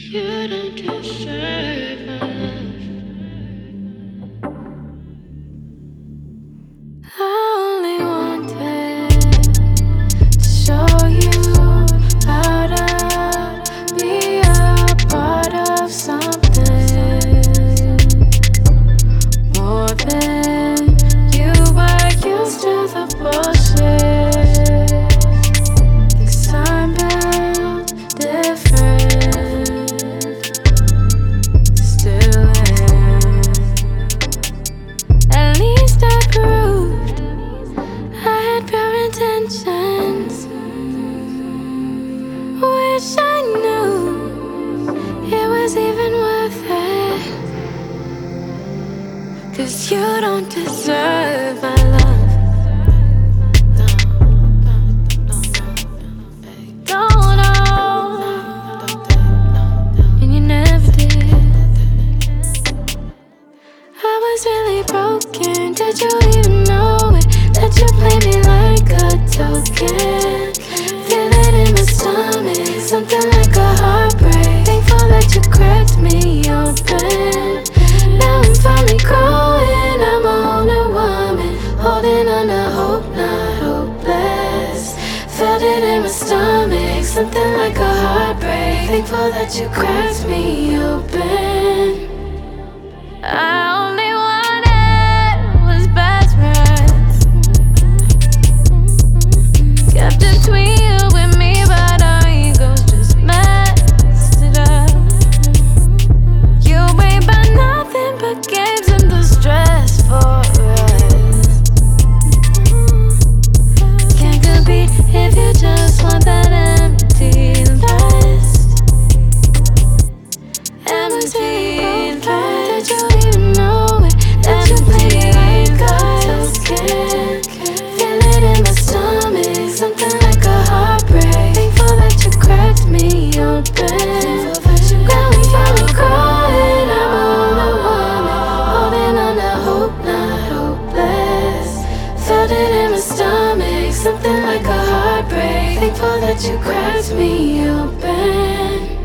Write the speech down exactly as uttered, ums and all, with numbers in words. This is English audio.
You don't deserve my love. I only wanted to show you how to be a part of something more than you were used to the bullshit. 'Cause I'm built different, still am. At least I proved I had pure intentions. Wish I knew it was even worth it. 'Cause you don't deserve my love. Don't know, and you never did. I was really broken, did you even know it? That you play me like a token. Feel it in my stomach, something like a heartbreak. Thankful that you cracked me open. Now I'm finally growing, I'm a whole new woman. Holding on to hope, not hopeless. Felt it in my stomach, something like a heartbreak. Thankful that you cracked me open. I only wanted was best friends, kept between you and me, but our egos just messed it up. You ain't about nothing but games and the stress for us. Can't compete if you just want that empty lust. Empty lust. Did you even know it? That you play me like a token. Feel it in my stomach, something like a heartbreak. Thankful that you cracked me open. Now I'm finally growing, I'm a whole new woman. Holding on to hope, not hopeless. Felt it in my stomach, something like a heartbreak. Thankful that you cracked me open.